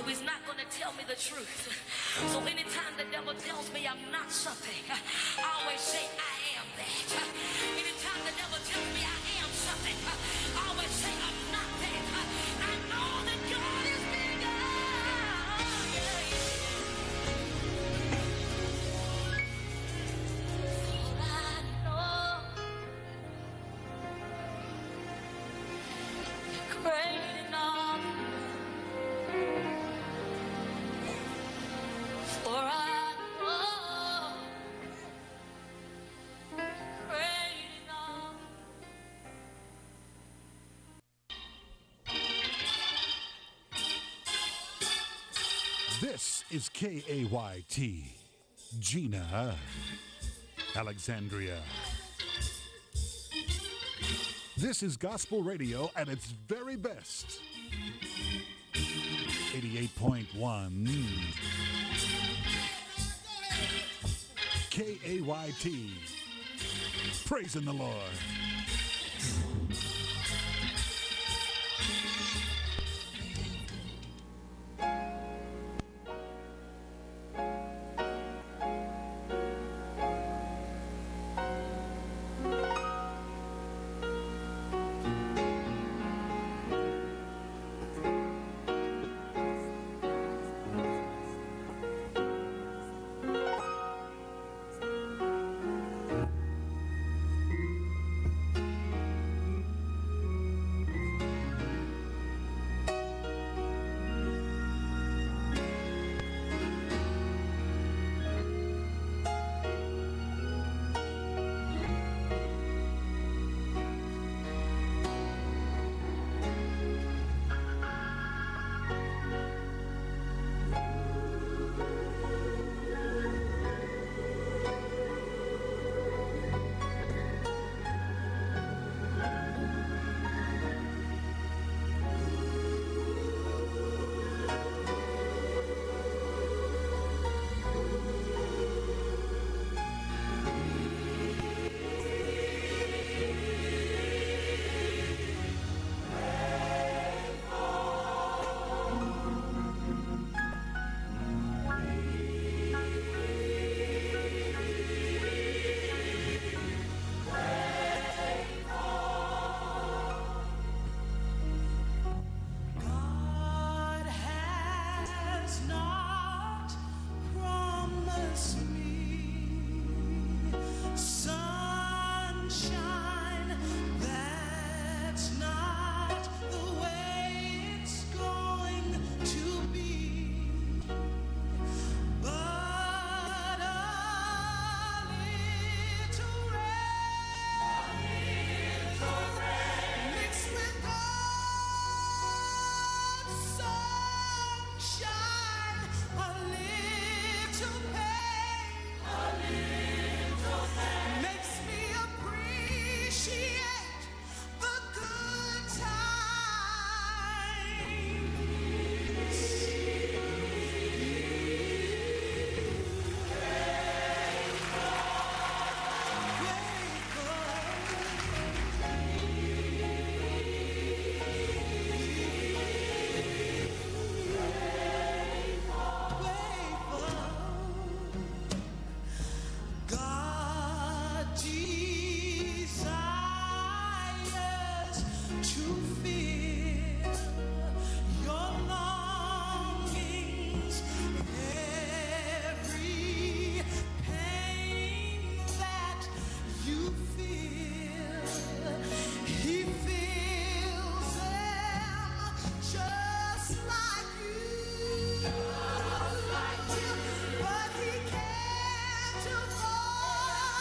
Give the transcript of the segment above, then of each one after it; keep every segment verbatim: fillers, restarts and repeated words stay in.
so he's not going to tell me the truth. So anytime the devil tells me I'm not something, I always say I am that. Anytime the devil tells me I am something, I always say I'm not that. I know that God is bigger. Yeah, yeah. For I know you're great enough. For I know great enough. This is K A Y T, Gina, Alexandria. This is gospel radio at its very best. eighty-eight point one K A Y T, praising the Lord.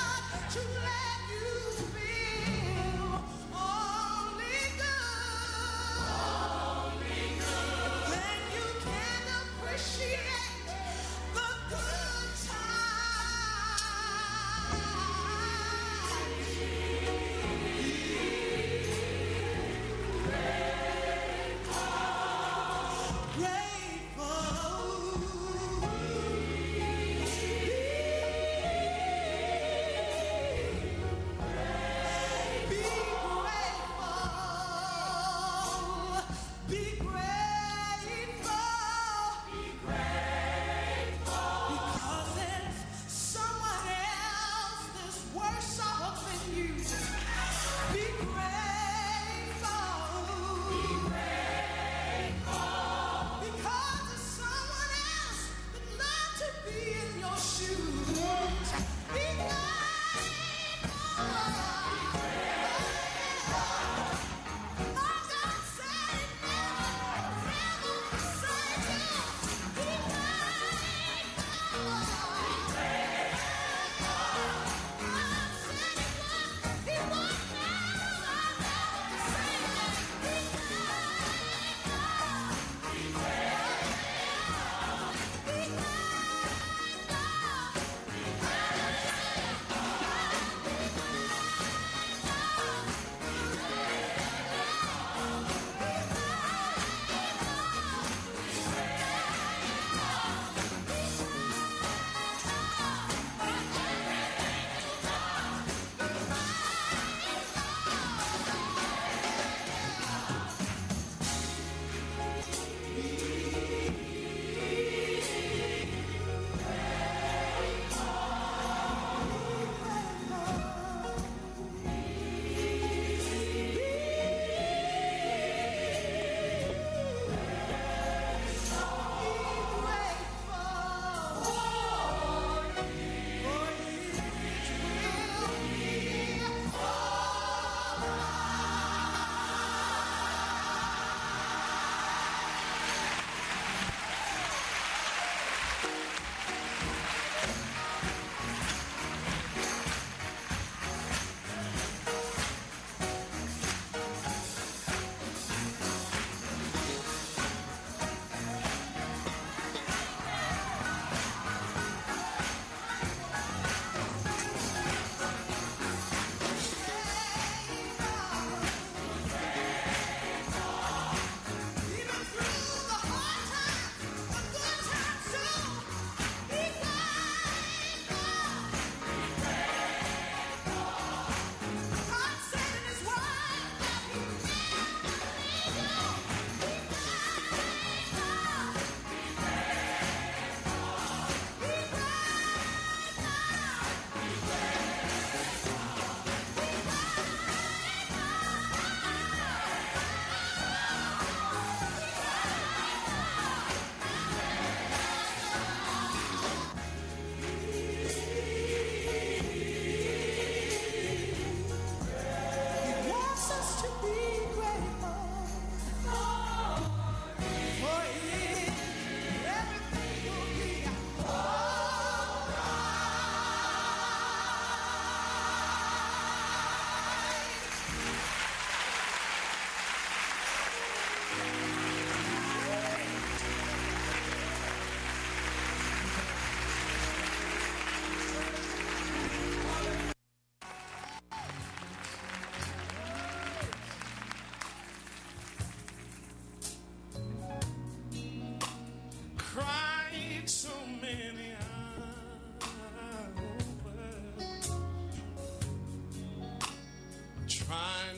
To let you feel only good.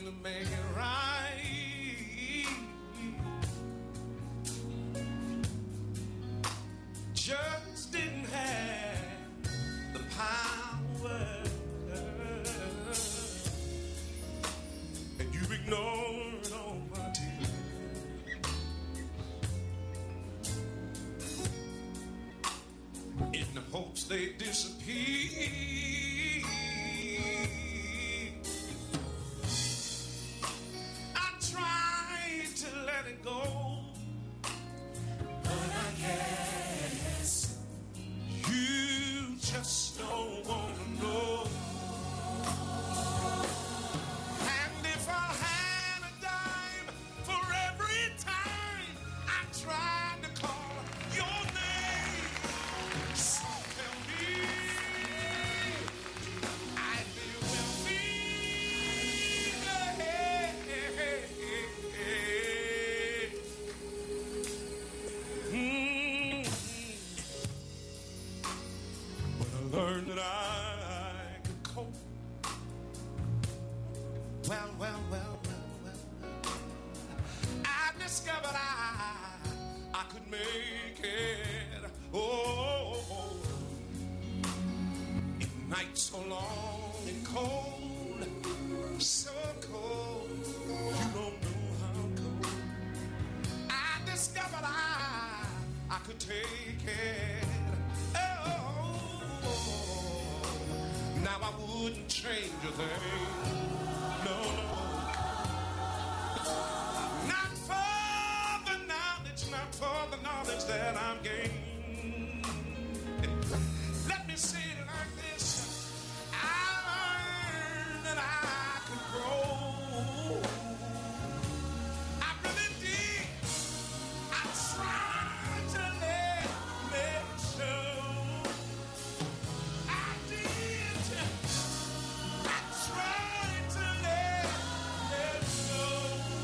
to make it right. Just didn't have the power, and you ignored all my tears in the hopes they disappear. I tried to let it go, but I guess you just don't want to know. And if I had a dime for every time I tried to call your name, so tell me I'd be with me. Mm-hmm. When I learned that I could cope, well, well, well, well, well, I discovered I, I could make it. Oh, in nights so long and cold, so cold, you don't know how cold. I discovered I, I could take it. Oh, now I wouldn't change a thing.